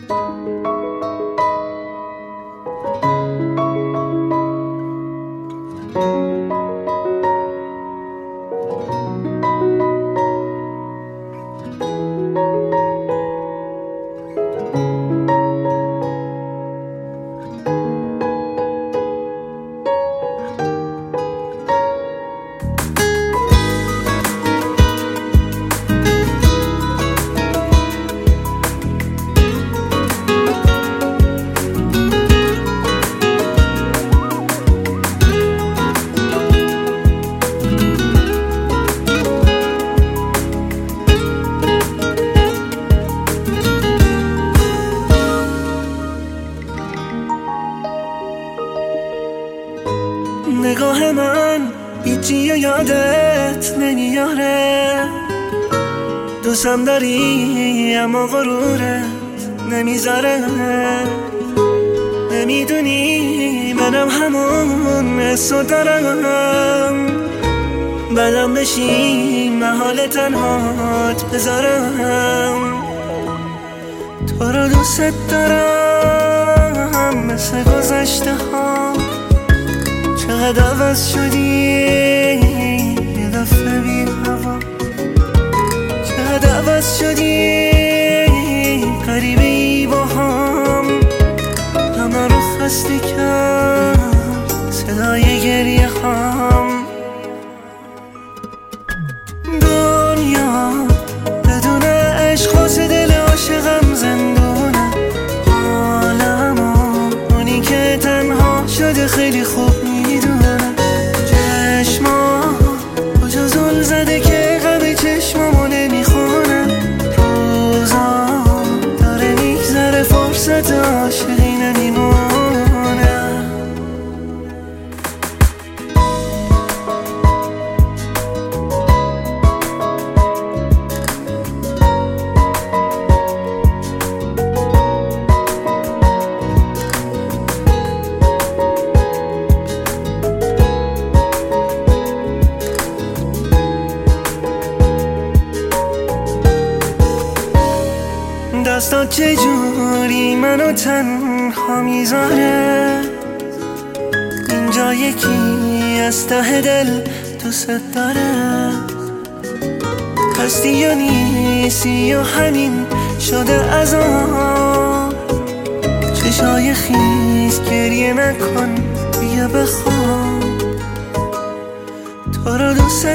نگاه من هیچی یادت نمیاره، دوستم داری اما غرورت نمیذاره. نمیدونی منم همون حسو دارم، بدم بشی محال تنهات بذارم. تو رو دوست دارم مثل گذشته ها، چقدر عوض شدی یه دفعه بی هوا، چقدر عوض شدی غریبه ای با هم، همه رو خسته کرد صدای گریه هم. دنیا بدون عشق واسه دل عاشقم زندونه، حالمو اونی که تنها شده خیلی خوب میدونه. چشما کجا زل زده که غم چشمامو نمیخونه، روزا داره میگذره فرصت عاشقی نمیمونه. دستات چجوری منو تنها میذاره، اینجا یکی از ته دل دوست داره. هستی یا نیستی یا همین شده عذاب، چشای خیس گریه نکن بیا بخواب. تو رو دوست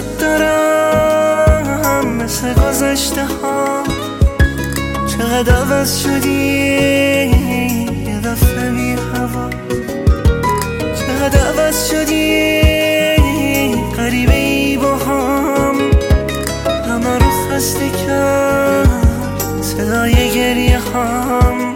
دارم مثل گذشته ها، چقدر عوض شدی یه دفعه بی هوا، چقدر عوض شدی غریبه ای با هم، همه رو خسته کرد صدای گریه هم.